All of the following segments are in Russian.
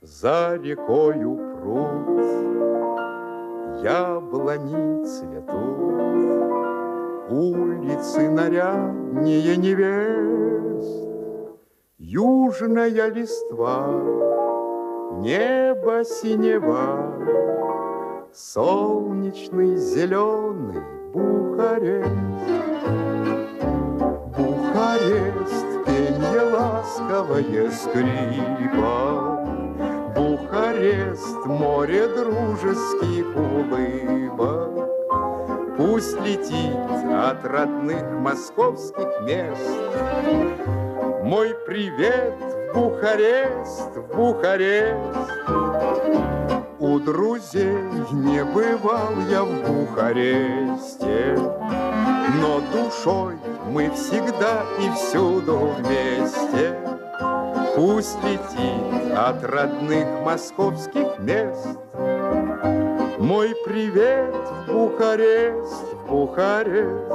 За рекою пруд, яблони цветут, улицы наряднее невест, южная листва, небо синева, солнечный зеленый Бухарест. Бухарест, пенье ласковое скрипа, Бухарест, море дружеских улыбок. Пусть летит от родных московских мест мой привет в Бухарест, в Бухарест. У друзей не бывал я в Бухаресте, но душой мы всегда и всюду вместе. Пусть летит от родных московских мест мой привет в Бухарест, в Бухарест.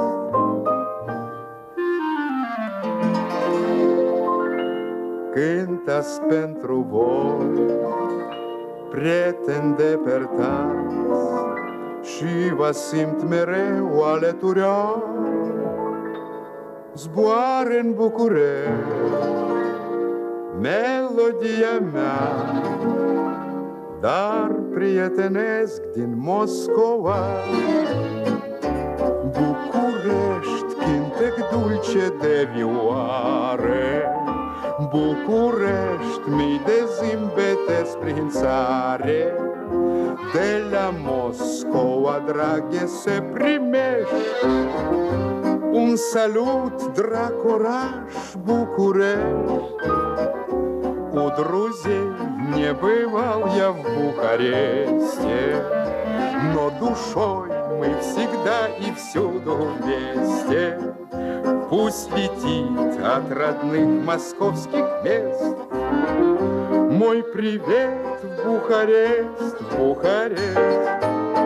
Cântas pentru voi, prieteni depărtați, și vă simt mereu alături. Zboară în București melodia mea, dar prietenesc din Moscova. București, cântec dulce de vioare, București, mii de zâmbete prin țare. De la Moscova, draghe, se primești un salut, drag oraș, București. У друзей не бывал я в Бухаресте, но душой мы всегда и всюду вместе. Пусть летит от родных московских мест мой привет в Бухарест, в Бухарест.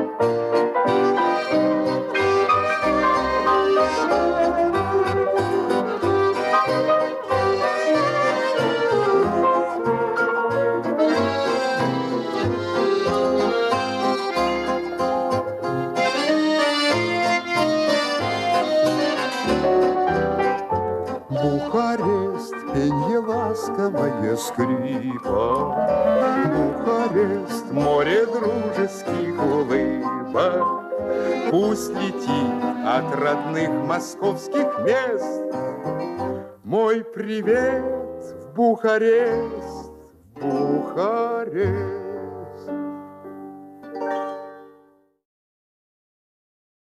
Бухарест, пенье ласковое скрипа, Бухарест, море дружеских улыбок. Пусть летит от родных московских мест мой привет в Бухарест, в Бухарест.